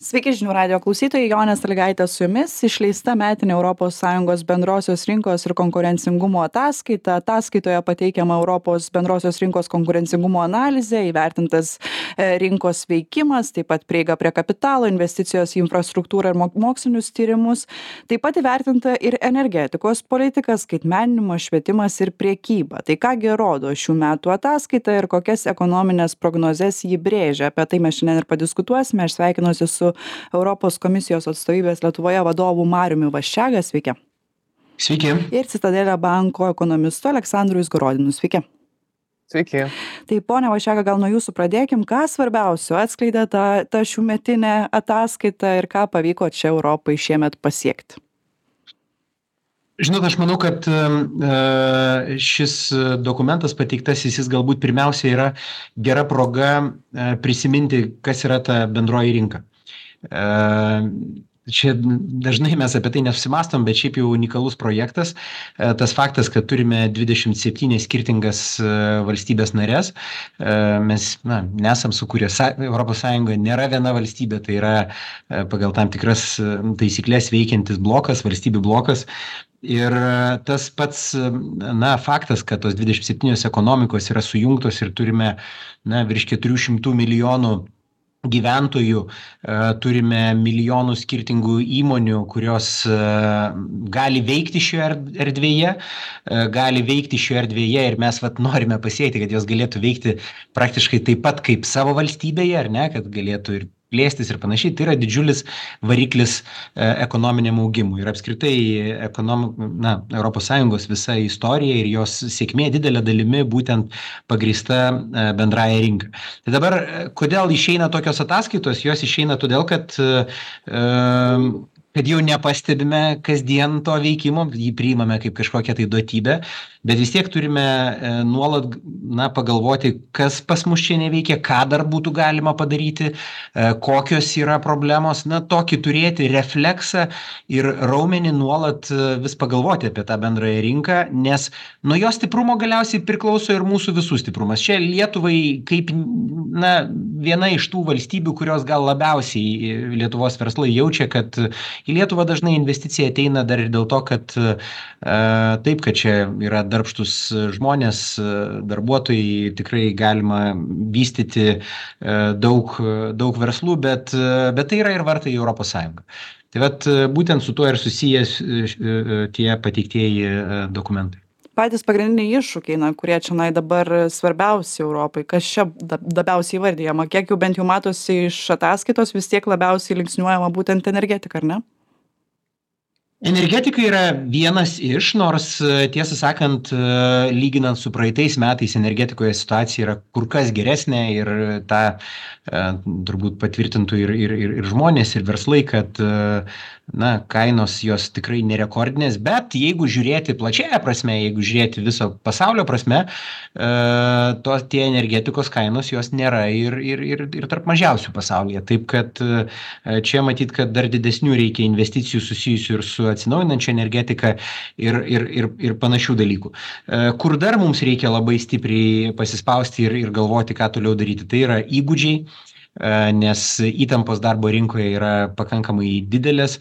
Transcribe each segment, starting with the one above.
Sveiki žinių radio klausytojai, Jonė Sąlygaitė su jumis. Išleista metinė ES bendrosios rinkos ir konkurencingumo ataskaita. Ataskaitoje pateikiama Europos bendrosios rinkos konkurencingumo analizė, įvertintas rinkos veikimas, taip pat prieiga prie kapitalo, investicijos į infrastruktūrą ir mokslinius tyrimus. Taip pat įvertinta ir energetikos politika, skaitmeninimo, švietimas ir priekyba. Tai kągi rodo šių metų ataskaita ir kokias ekonominės prognozes ji brėžia. Apie tai mes šiandien ir padiskutuosime. Aš sveikinuosi su Europos komisijos atstovybės Lietuvoje vadovu Mariumi Vaščega. Sveiki. Sveiki. Ir Citadelė banko ekonomistu Aleksandru Izgorodinu. Sveiki. Sveiki. Tai ponia Vaščega, gal nuo jūsų pradėkim. Ką svarbiausio atskleidė ta šiųmetinė ataskaita ir ką pavyko čia Europai šiemet pasiekti? Žinot, aš manau, kad šis dokumentas pateiktasis, jis galbūt pirmiausia yra gera proga prisiminti, kas yra ta bendroji rinka. Čia dažnai mes apie tai nesusimastom, bet šiaip jau unikalus projektas. Tas faktas, kad turime 27 skirtingas valstybės narės, mes nesam sukūrę, Europos Sąjunga nėra viena valstybė, tai yra pagal tam tikras taisyklės veikiantis blokas, valstybių blokas. Ir tas pats faktas, kad tos 27 ekonomikos yra sujungtos ir turime virš 400 milijonų gyventojų, turime milijonų skirtingų įmonių, kurios gali veikti šioje erdvėje, ir mes norime pasiekti, kad jos galėtų veikti praktiškai taip pat kaip savo valstybėje, ar ne, kad galėtų ir plėstis ir panašiai. Tai yra didžiulis variklis ekonominiam augimui. Ir apskritai Europos Sąjungos visa istorija ir jos sėkmė didelė dalimi būtent pagrįsta bendraja rinka. Tai dabar, kodėl išeina tokios ataskaitos? Jos išeina todėl, kad jau nepastebime kasdien to veikimo, jį priimame kaip kažkokią tai duotybę, bet vis tiek turime nuolat pagalvoti, kas pas mus čia neveikia, ką dar būtų galima padaryti, kokios yra problemos, tokį turėti refleksą ir raumenį nuolat vis pagalvoti apie tą bendrąją rinką, nes nuo jos stiprumo galiausiai priklauso ir mūsų visų stiprumas. Čia Lietuvai kaip viena iš tų valstybių, kurios gal labiausiai Lietuvos verslai jaučia, kad į Lietuvą dažnai investicija ateina dar ir dėl to, kad kad čia yra darbštus žmonės, darbuotojai, tikrai galima vystyti daug verslų, bet tai yra ir vartai į Europos Sąjungą. Tai būtent su tuo ir susijęs tie pateiktieji dokumentai. Patys pagrindiniai iššūkiai, kurie čia dabar svarbiausi Europai, kas čia labiausiai įvardyjama, kiek jau bent jau matosi iš ataskaitos, vis tiek labiausiai linksniuojama būtent energetika, ar ne? Energetika yra vienas iš, nors tiesą sakant, lyginant su praeitais metais energetikoje situacija yra kur kas geresnė ir tą turbūt patvirtintų ir žmonės, ir verslai, kad kainos jos tikrai nerekordinės, bet jeigu žiūrėti plačiaja prasme, jeigu žiūrėti viso pasaulio prasme, tie energetikos kainos jos nėra ir tarp mažiausių pasaulyje. Taip kad čia matyt, kad dar didesnių reikia investicijų susijusių ir su atsinaujinančia energetika ir panašių dalykų. Kur dar mums reikia labai stipriai pasispausti ir galvoti, ką toliau daryti, tai yra įgūdžiai, nes įtampos darbo rinkoje yra pakankamai didelės.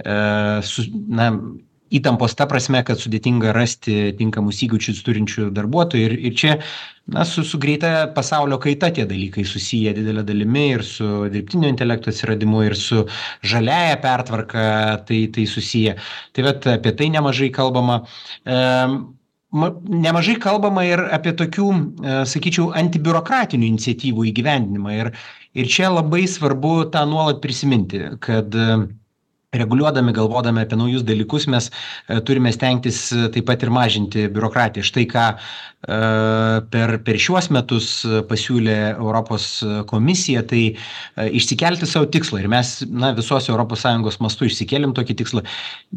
Įtampos ta prasme, kad sudėtinga rasti tinkamus įgūdžius turinčių darbuotojų ir čia su greita pasaulio kaita tie dalykai susiję didelė dalimi ir su dirbtinio intelekto atsiradimu ir su žaliaja pertvarka tai susiję. Tai apie tai nemažai kalbama. Nemažai kalbama ir apie tokių, sakyčiau, antibiurokratinių iniciatyvų įgyvendinimą ir čia labai svarbu tą nuolat prisiminti, kad reguliuodami, galvodami apie naujus dalykus, mes turime stengtis taip pat ir mažinti biurokratiją. Štai ką per šiuos metus pasiūlė Europos komisija, tai išsikelti savo tikslą. Ir mes visos ES mastu išsikėlėm tokį tikslą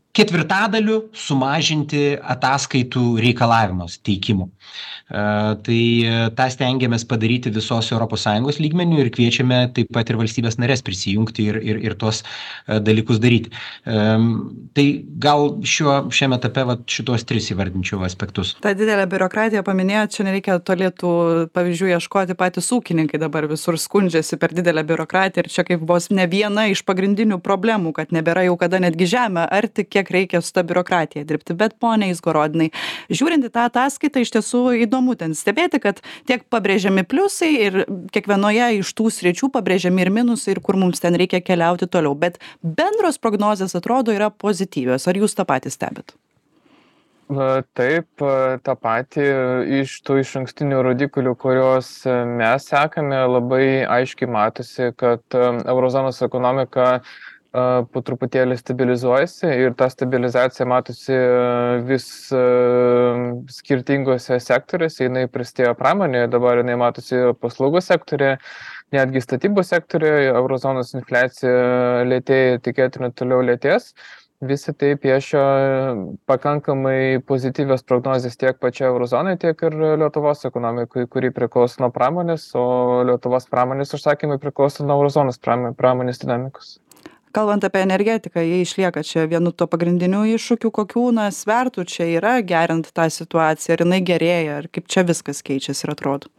ketvirtadaliu sumažinti ataskaitų reikalavimus teikimų. Tai tą stengiamės padaryti visos ES lygmenių ir kviečiame taip pat ir valstybės narės prisijungti ir tuos dalykus daryti. Tai gal šiame etape šitos 3 įvardinčiau aspektus. Ta didelė biurokratija paminėjot, čia nereikia tolėtų pavyzdžių ieškoti, patys ūkininkai dabar visur skundžiasi per didelę biurokratiją ir čia kaip vos ne viena iš pagrindinių problemų, kad nebėra jau kada netgi žemę arti, kiek reikia su ta biurokratija dirbti. Bet pone Izgorodinai, žiūrint į tą ataskaitą, iš tiesų įdomu ten stebėti, kad tiek pabrėžiami pliusai ir kiekvienoje iš tų sričių pabrėžiami ir minusai ir kur mums ten reikia keliauti toliau. Bet bendros prognozės atrodo yra pozityvios. Ar jūs tą patį stebit? Taip, tą patį iš tų išankstinių rodiklių, kuriuos mes sekame, labai aiškiai matosi, kad eurozonos ekonomika po truputėlį stabilizuojasi ir ta stabilizacija matosi vis skirtingose sektoriuose. Jinai prasidėjo pramonėje, dabar jinai matosi paslaugų sektorėje, netgi statybų sektorėje, eurozonos infliacija lėtėja, tikėtina toliau lėtės. Visi tai piešia pakankamai pozityvios prognozės tiek pačioje eurozonai, tiek ir Lietuvos ekonomikui, kuri priklauso nuo pramonės, o Lietuvos pramonės užsakymai priklauso nuo eurozonos pramonės dinamikos. Kalbant apie energetiką, jie išlieka čia vienu to pagrindinių iššūkių, kokių svertų čia yra gerinant tą situaciją, ar jinai gerėja, ar kaip čia viskas keičiasi ir atrodo?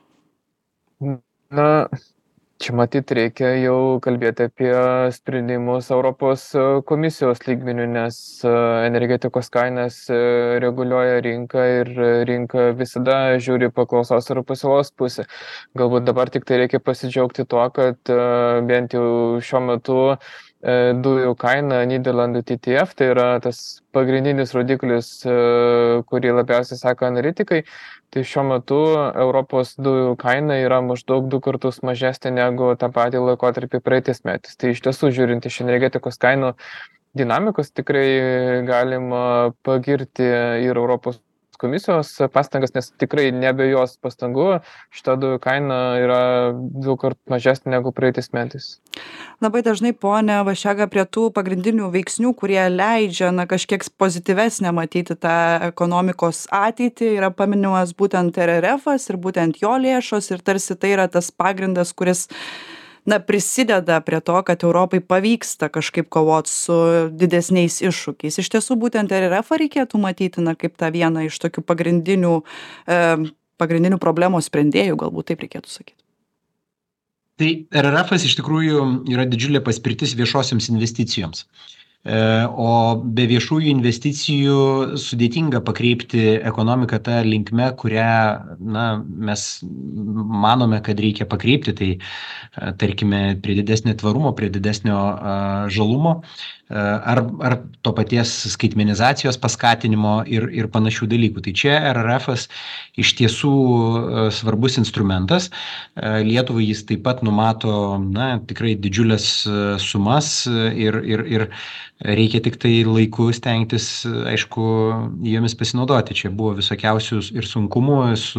Čia matyt reikia jau kalbėti apie sprendimus Europos komisijos lygmenių, nes energetikos kainas reguliuoja rinka ir rinka visada žiūri paklausos ir pasiūlos pusę. Galbūt dabar tik tai reikia pasidžiaugti tuo, kad bent jau šiuo metu dujų kaina Nyderlandų TTF, tai yra tas pagrindinis rodiklis, kurį labiausiai sako analitikai, tai šiuo metu Europos dujų kaina yra maždaug 2 kartus mažesnė negu tą patį laikotarpį praeitais metais. Tai iš tiesų, žiūrint iš energetikos kainų dinamikos, tikrai galima pagirti ir Europos komisijos pastangas, nes tikrai nebe jos pastangų šita dujų kaina yra 2 kartus mažesnė negu praeitais metais. Labai dažnai, pone Vaščega, prie tų pagrindinių veiksnių, kurie leidžia kažkiek pozityvesnę matyti tą ekonomikos ateitį, yra paminimas būtent RRF-as ir būtent jo lėšos ir tarsi tai yra tas pagrindas, kuris prisideda prie to, kad Europai pavyksta kažkaip kovoti su didesniais iššūkiais. Iš tiesų, būtent RRF reikėtų matyti kaip tą vieną iš tokių pagrindinių problemos sprendėjų, galbūt taip reikėtų sakyti. Tai RRF iš tikrųjų yra didžiulė paspirtis viešosioms investicijoms. O be viešųjų investicijų sudėtinga pakreipti ekonomiką tą linkme, kurią mes manome, kad reikia pakreipti. Tai tarkime prie didesnio tvarumo, prie didesnio žalumo ar to paties skaitmenizacijos paskatinimo ir panašių dalykų. Tai čia RRF iš tiesų svarbus instrumentas. Lietuvai jis taip pat numato tikrai didžiulės sumas ir reikia tik tai laiku stengtis, aišku, jomis pasinaudoti. Čia buvo visokiausių ir sunkumų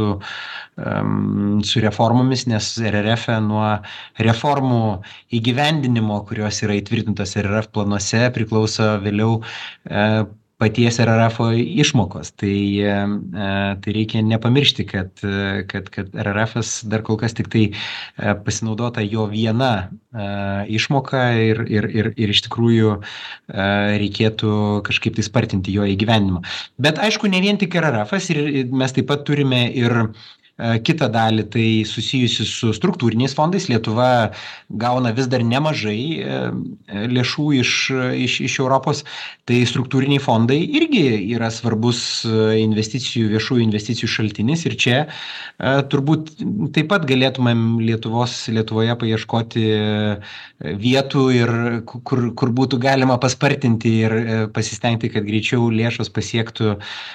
su reformomis, nes RRF nuo reformų įgyvendinimo, kurios yra įtvirtintos RRF planuose, priklauso vėliau paties RRF išmokos. Tai reikia nepamiršti, kad RRF dar kol kas tik tai pasinaudota jo viena išmoka ir iš tikrųjų reikėtų kažkaip tai spartinti jo įgyvendinimą. Bet aišku, ne vien tik RRF, ir mes taip pat turime ir kitą dalį, tai susijusi su struktūriniais fondais. Lietuva gauna vis dar nemažai lėšų iš Europos. Tai struktūriniai fondai irgi yra svarbus viešųjų investicijų šaltinis. Ir čia turbūt taip pat galėtumėm Lietuvoje paieškoti vietų, ir kur būtų galima paspartinti ir pasistengti, kad greičiau lėšos pasiektų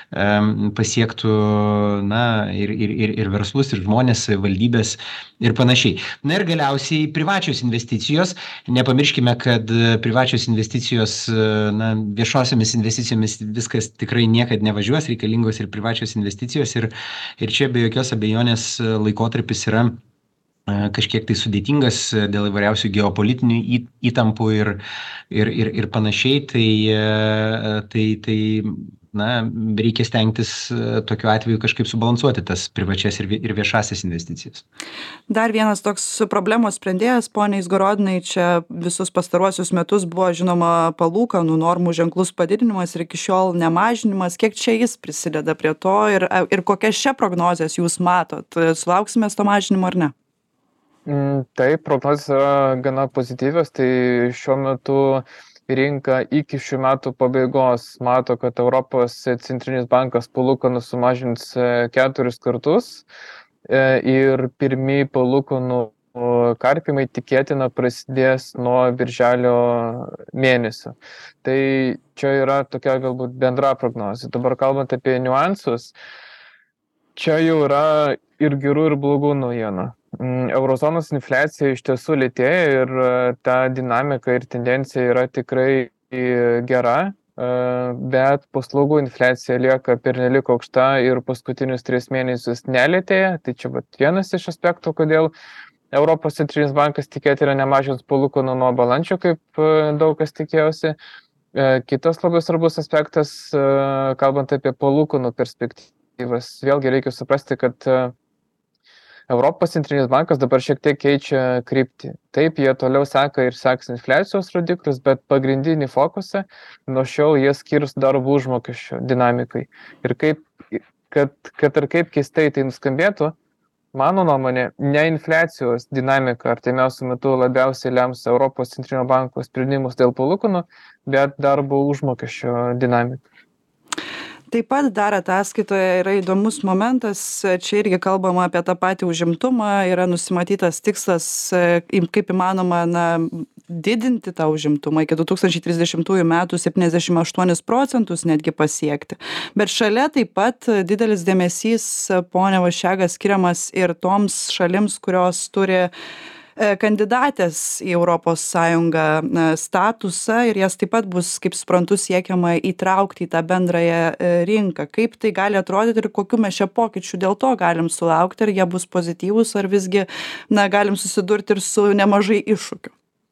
ir verslus, ir žmonės, valdybės ir panašiai. Ir galiausiai privačios investicijos. Nepamirškime, kad privačios investicijos, viešosiomis investicijomis viskas tikrai niekad nevažiuos, reikalingos ir privačios investicijos. Ir čia be jokios abejonės laikotarpis yra kažkiek tai sudėtingas dėl įvairiausių geopolitinių įtampų ir panašiai, tai na, reikia stengtis tokiu atveju kažkaip subalansuoti tas privačias ir viešasias investicijas. Dar vienas toks problemos sprendėjas, pone Izgorodinai, čia visus pastaruosius metus buvo žinoma palūkanų normų ženklus padidinimas ir iki šiol nemažinimas. Kiek čia jis prisideda prie to ir kokias čia prognozes jūs matot? Sulauksime to mažinimo ar ne? Taip, prognozės yra gana pozityvios, tai šiuo metu rinka iki šių metų pabaigos mato, kad Europos centrinis bankas palūkanų sumažins 4 kartus ir pirmi palūkanų karpimai tikėtina prasidės nuo birželio mėnesio. Tai čia yra tokia galbūt bendra prognozė. Dabar kalbant apie niuansus, čia jau yra ir gerų, ir blogų naujienų. Eurozonos infliacija iš tiesų lėtėja ir ta dinamika ir tendencija yra tikrai gera, bet paslaugų infliacija lieka pernelik aukšta ir paskutinius 3 mėnesius nelėtėja. Tai čia vienas iš aspektų, kodėl Europos centrinis bankas tikėtina nemažins palūkanų nuo balandžio, kaip daug kas tikėjosi. Kitas labai svarbus aspektas, kalbant apie palūkanų perspektyvas, vėlgi reikia suprasti, kad Europos centrinis bankas dabar šiek tiek keičia kryptį. Taip, jie toliau seka ir seks infliacijos rodiklius, bet pagrindinį fokusą nuo šiol jie skirs darbo užmokesčio dinamikai. Ir kad ir kaip keistai tai nuskambėtų, mano nuomonė, ne infliacijos dinamika artimiausiu metu labiausiai lems Europos centrinio banko sprendimus dėl palūkanų, bet darbo užmokesčio dinamika. Taip pat dar ataskaitoje yra įdomus momentas, čia irgi kalbama apie tą patį užimtumą, yra nusimatytas tikslas, kaip įmanoma, didinti tą užimtumą iki 2030 metų 78% netgi pasiekti. Bet šalia taip pat didelis dėmesys, pone Vaščega, skiriamas ir toms šalims, kurios turi kandidatės į Europos Sąjungą statusą ir jas taip pat bus, kaip suprantu, siekiama įtraukti į tą bendrąją rinką. Kaip tai gali atrodyti ir kokių mes čia pokyčių dėl to galim sulaukti, ar jie bus pozityvūs, ar visgi galim susidurti ir su nemažai iššūkių?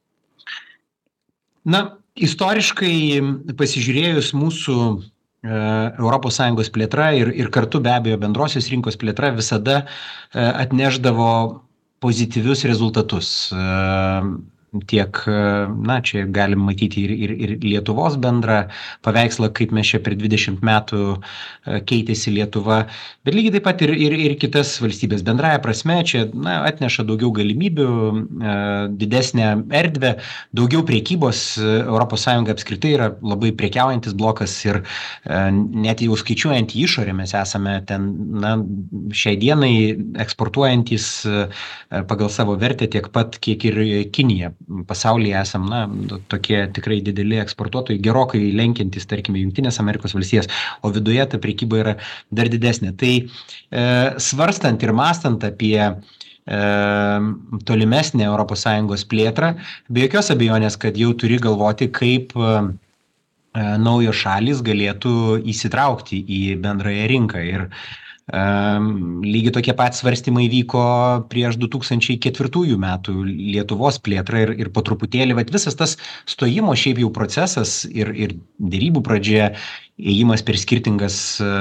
Istoriškai pasižiūrėjus mūsų ES plėtra ir kartu be abejo bendrosios rinkos plėtra visada atnešdavo pozityvius rezultatus. Tiek, čia galim matyti ir Lietuvos bendrą paveikslą, kaip mes čia per 20 metų keitėsi Lietuva, bet lygiai taip pat ir kitas valstybės. Bendraja prasme čia atneša daugiau galimybių, didesnę erdvę, daugiau prekybos. ES apskritai yra labai prekiaujantis blokas ir net jau skaičiuojant į išorę mes esame ten, šiai dienai eksportuojantis pagal savo vertę tiek pat, kiek ir Kinija. Pasaulyje esam, tokie tikrai dideli eksportuotojai, gerokai lenkiantys, tarkime, Jungtinės Amerikos valstijas, o viduje ta prekyba yra dar didesnė. Tai svarstant ir mąstant apie tolimesnę ES plėtrą, be jokios abejonės, kad jau turi galvoti, kaip naujos šalys galėtų įsitraukti į bendrąją rinką. Ir lygiai tokie pat svarstymai vyko prieš 2004 metų Lietuvos plėtrą ir po truputėlį, visas tas stojimo šiaip jau procesas ir dėrybų pradžia, ėjimas per skirtingas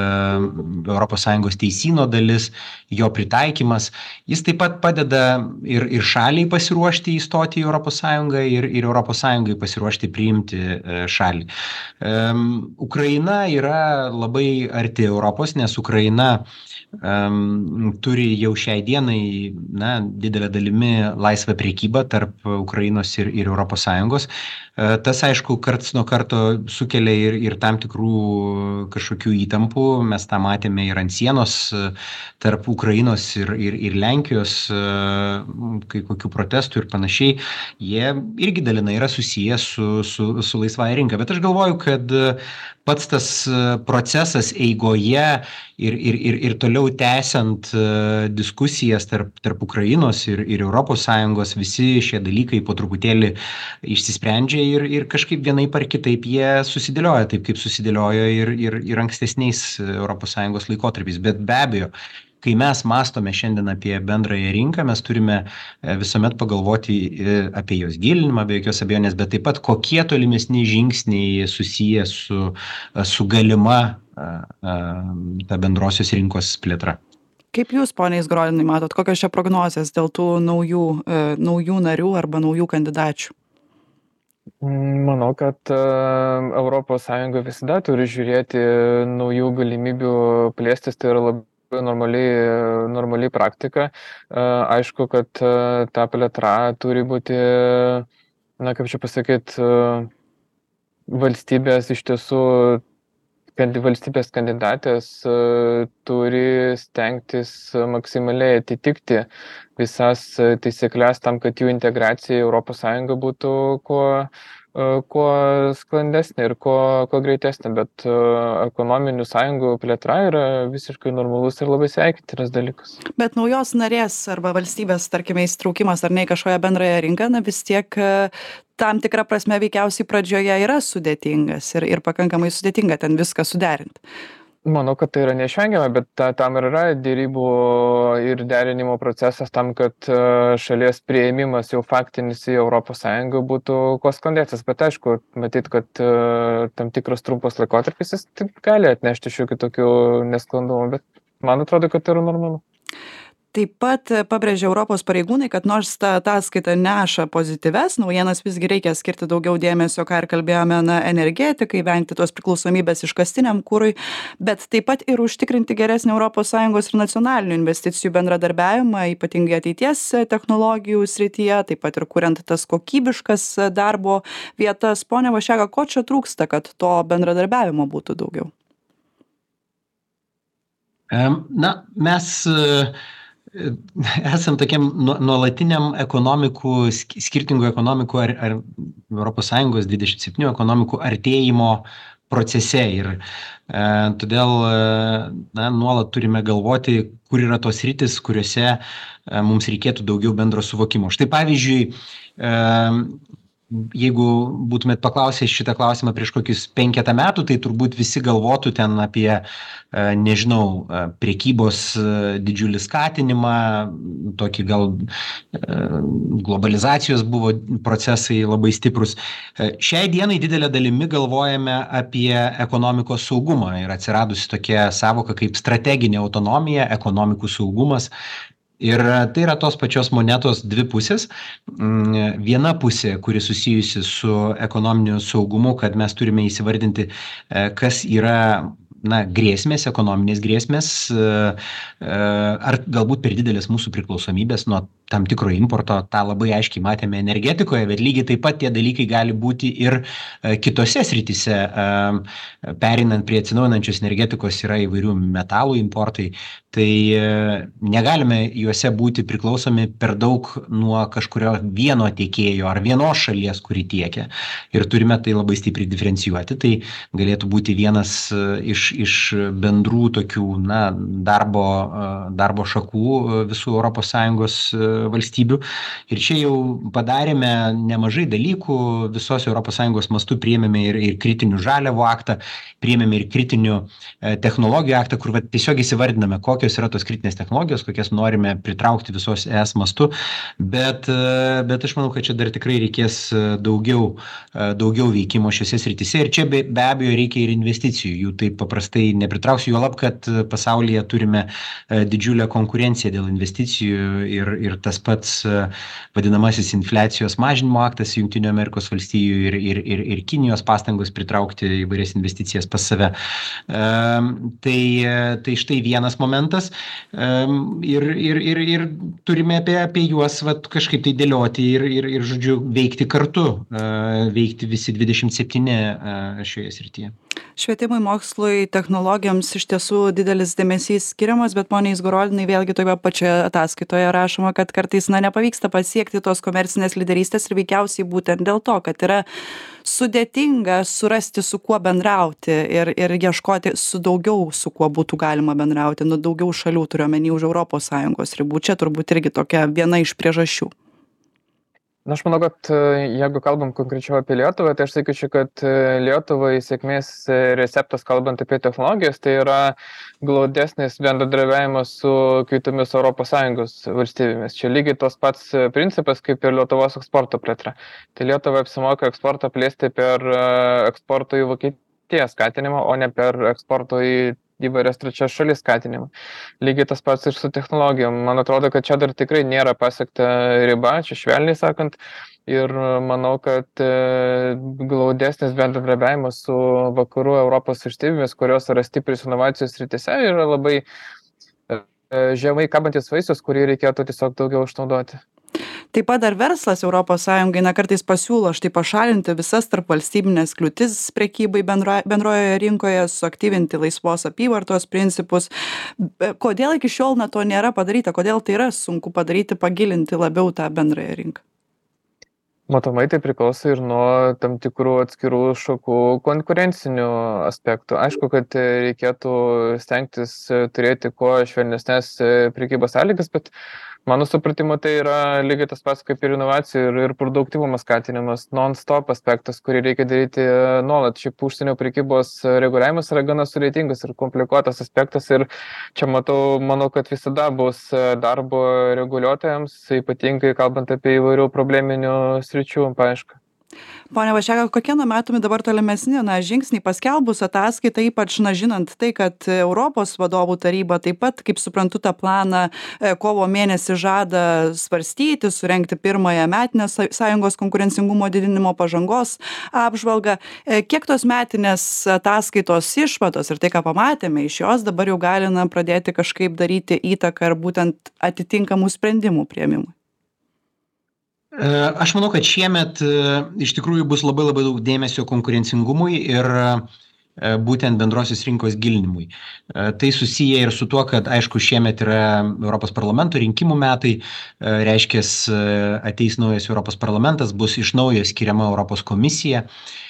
ES teisyno dalis, jo pritaikymas, jis taip pat padeda ir šaliai pasiruošti įstoti į ES ir ES pasiruošti priimti šalį. Ukraina yra labai arti Europos, nes Ukraina turi jau šiai dienai didelę dalimi laisvą prekybą tarp Ukrainos ir ES. Tas, aišku, karts nuo karto sukelia ir tam tikrų kažkokių įtampų. Mes tą matėme ir ant sienos tarp Ukrainos ir Lenkijos, kai kokių protestų ir panašiai. Jie irgi dalinai yra susiję su laisvąja rinka. Bet aš galvoju, kad pats tas procesas eigoje ir toliau tęsiant diskusijas tarp Ukrainos ir ES, visi šie dalykai po truputėlį išsisprendžia ir kažkaip vienaip ar kitaip jie susidėlioja, taip kaip susidėliojo ir ankstesniais ES laikotarpiais. Bet be abejo, kai mes mąstome šiandien apie bendrąją rinką, mes turime visuomet pagalvoti apie jos gilinimą, be jokios abejonės, bet taip pat kokie tolimesni žingsniai susiję su galima ta bendrosios rinkos plėtra. Kaip jūs, ponia Izgorodinai, matot, kokios čia prognozės dėl tų naujų narių arba naujų kandidačių? Manau, kad ES visada turi žiūrėti naujų galimybių plėstis, tai yra labai normali praktika. Aišku, kad ta plėtra turi būti, kaip čia pasakyti, valstybės iš tiesų valstybės kandidatės turi stengtis maksimaliai atitikti visas taisyklės tam, kad jų integracija į ES būtų kuo sklandesnė ir kuo greitesnė, bet ekonominių sąjungų plėtra yra visiškai normalus ir labai sveikintinas dalykas. Bet naujos narės arba valstybės, tarkime, įsitraukimas ar ne į kažkokią bendrąją rinką, vis tiek tam tikrą prasme veikiausiai pradžioje yra sudėtingas ir pakankamai sudėtinga ten viską suderinti. Manau, kad tai yra neišvengiama, bet tam ir yra dėrybų ir derinimo procesas tam, kad šalies priėmimas jau faktinis į ES būtų kuo sklandesnis. Bet aišku, matyt, kad tam tikras trumpas laikotarpis jis gali atnešti šiokių tokių nesklandumų, bet man atrodo, kad tai yra normalu. Taip pat pabrėžė Europos pareigūnai, kad nors ta ataskaita neša pozityves naujienas, visgi reikia skirti daugiau dėmesio, ką ir kalbėjome, energetikai, vengti tos priklausomybės iškastiniam kurui, bet taip pat ir užtikrinti geresnį ES ir nacionalinių investicijų bendradarbiavimą, ypatingai ateities technologijų srityje, taip pat ir kuriant tas kokybiškas darbo vietas. Pone Vaščega, ko čia trūksta, kad to bendradarbiavimo būtų daugiau? Mes esam tokiam nuolatiniam skirtingų ekonomikų ar ES 27 ekonomikų artėjimo procese ir todėl nuolat turime galvoti, kur yra tos sritys, kuriuose mums reikėtų daugiau bendro suvokimo. Štai pavyzdžiui, jeigu būtumėt paklausę šitą klausimą prieš kokius 5 metų, tai turbūt visi galvotų ten apie, nežinau, prekybos didžiulį skatinimą, tokį gal globalizacijos buvo procesai labai stiprus. Šiai dienai didelė dalimi galvojame apie ekonomikos saugumą ir atsiradusi tokia savoka kaip strateginė autonomija, ekonomikų saugumas. Ir tai yra tos pačios monetos dvi pusės. Viena pusė, kuri susijusi su ekonominiu saugumu, kad mes turime įsivardinti, kas yra grėsmės, ekonominės grėsmės, ar galbūt per didelės mūsų priklausomybės nuo tam tikro importo, tą labai aiškiai matėme energetikoje, bet lygiai taip pat tie dalykai gali būti ir kitose srityse. Pereinant prie atsinaujinančios energetikos yra įvairių metalų importai, tai negalime juose būti priklausomi per daug nuo kažkurio vieno tiekėjo ar vienos šalies, kuri tiekia. Ir turime tai labai stipriai diferencijuoti. Tai galėtų būti vienas iš bendrų tokių darbo šakų visų ES valstybių. Ir čia jau padarėme nemažai dalykų, visos ES mastu priėmėme ir kritinių žaliavų aktą, priėmėme ir kritinių technologijų aktą, kur tiesiog įsivardiname, kokios yra tos kritinės technologijos, kokias norime pritraukti visos ES mastu, bet aš manau, kad čia dar tikrai reikės daugiau veikimo šiose srityse ir čia be abejo reikia ir investicijų, jų taip paprastai nepritrauksiu, juolab, kad pasaulyje turime didžiulę konkurenciją dėl investicijų ir tas pats vadinamasis infliacijos mažinimo aktas Jungtinių Amerikos valstijų ir Kinijos pastangos pritraukti įvairias investicijas pas save. Tai štai vienas momentas ir turime apie juos kažkaip tai dėlioti ir žodžiu, veikti kartu, veikti visi 27 šioje srityje. Švietimui, mokslui, technologijoms iš tiesų didelis dėmesys skiriamas, bet ponia Izgorodinai vėlgi toje pačioje ataskaitoje rašoma, kad kartais nepavyksta pasiekti tos komercinės lyderystės ir veikiausiai būtent dėl to, kad yra sudėtinga surasti, su kuo bendrauti ir ieškoti su kuo būtų galima bendrauti, daugiau šalių turiu omeny už ES ribų. Čia turbūt irgi tokia viena iš priežasčių. Na, aš manau, kad jeigu kalbam konkrečiau apie Lietuvą, tai aš sakyčiau, kad Lietuvai sėkmės receptas, kalbant apie technologijas, tai yra glaudesnis bendradarbiavimas su kitomis ES valstybėmis. Čia lygiai tos pats principas, kaip ir Lietuvos eksporto plėtra. Tai Lietuvai apsimoka eksportą plėsti per eksporto į Vokietiją skatinimą, o ne per eksporto į įvairias trečias šalis skatinimą. Lygiai tas pats ir su technologijom. Man atrodo, kad čia dar tikrai nėra pasiekta riba, čia švelniai sakant. Ir manau, kad glaudesnis bendradarbiavimas su vakarų Europos valstybėmis, kurios yra stiprios inovacijos srityse, yra labai žemai kabantis vaisius, kurį reikėtų tiesiog daugiau išnaudoti. Taip pat dar verslas ES kartais pasiūlo štai pašalinti visas tarpvalstybines kliūtis prekybai bendrojoje rinkoje, suaktyvinti laisvos apyvartos principus. Kodėl iki šiol to nėra padaryta? Kodėl tai yra sunku padaryti, pagilinti labiau tą bendrąją rinką? Matomai tai priklauso ir nuo tam tikrų atskirų šakų konkurencinių aspektų. Aišku, kad reikėtų stengtis turėti kuo švelnesnės prekybos sąlygas, bet mano supratimu tai yra lygiai tas pats kaip ir inovacijų ir produktyvumo skatinimas, non-stop aspektas, kurį reikia daryti nuolat. Šiaip užsienio prekybos reguliavimas yra gana sudėtingas ir komplikuotas aspektas ir čia manau, kad visada bus darbo reguliuotojams, ypatingai kalbant apie įvairių probleminių sričių paiešką. Pone Vaščega, kokie numatomi dabar tolimesni žingsniai paskelbus ataskaitą, ypač žinant tai, kad Europos vadovų taryba taip pat, kaip suprantu, tą planą kovo mėnesį žada svarstyti, surengti pirmąją metinę sąjungos konkurencingumo didinimo pažangos apžvalgą. Kiek tos metinės ataskaitos išvados ir tai, ką pamatėme iš jos, dabar jau gali pradėti kažkaip daryti įtaką ir būtent atitinkamų sprendimų priėmimui? Aš manau, kad šiemet iš tikrųjų bus labai daug dėmesio konkurencingumui ir būtent bendrosios rinkos gilinimui. Tai susiję ir su tuo, kad aišku šiemet yra Europos parlamento rinkimų metai, reiškia ateis naujas Europos parlamentas, bus iš naujo skiriama Europos komisija.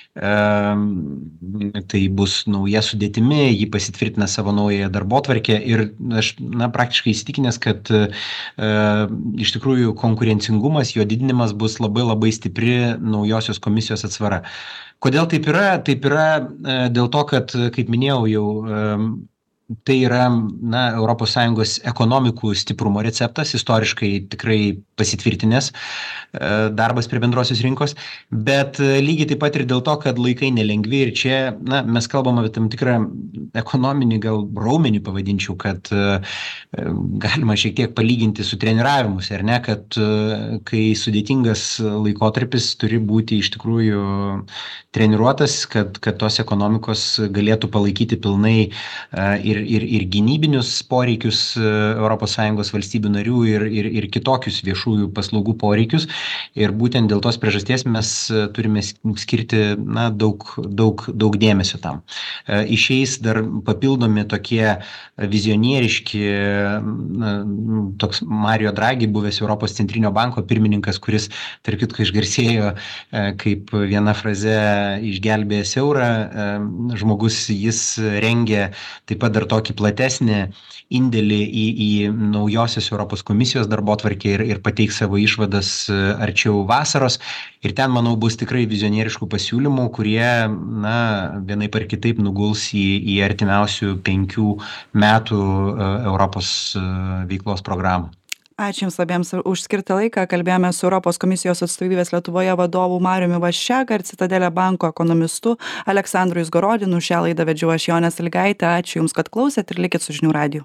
Tai bus nauja sudėtimi, jį pasitvirtina savo naują darbotvarkę ir aš praktiškai įsitikinęs, kad iš tikrųjų konkurencingumas, jo didinimas bus labai stipri naujosios komisijos atsvara. Kodėl taip yra? Taip yra dėl to, kad, kaip minėjau jau, tai yra ES ekonomikų stiprumo receptas, istoriškai tikrai pasitvirtinęs darbas prie bendrosios rinkos, bet lygiai taip pat ir dėl to, kad laikai nelengvi ir čia mes kalbam apie tam tikrą ekonominį gal raumenį pavadinčiau, kad galima šiek tiek palyginti su treniravimusi, ar ne, kad kai sudėtingas laikotarpis turi būti iš tikrųjų treniruotas, kad tos ekonomikos galėtų palaikyti pilnai ir gynybinius poreikius ES valstybių narių ir kitokius viešųjų paslaugų poreikius. Ir būtent dėl tos priežasties mes turime skirti daug dėmesio tam. Išeis dar papildomi tokie vizionieriški, toks Mario Draghi, buvęs Europos centrinio banko pirmininkas, kuris, tarp kitko, išgarsėjo kaip viena fraze išgelbėjęs eurą. Žmogus, jis rengia taip pat dar tokį platesnį indėlį į naujosios Europos komisijos darbotvarkę ir pateiks savo išvadas arčiau vasaros. Ir ten, manau, bus tikrai vizionieriškų pasiūlymų, kurie, vienaip ar kitaip nuguls į artimiausių 5 metų Europos veiklos programą. Ačiū Jums abiems už skirtą laiką. Kalbėjome su Europos komisijos atstovybės Lietuvoje vadovu Mariumi Vaščega ir Citadele banko ekonomistu Aleksandru Izgorodinu. Šią laidą vedžiau aš, Jonė Sąlygaitė. Ačiū Jums, kad klausėt ir likit su žinių radiju.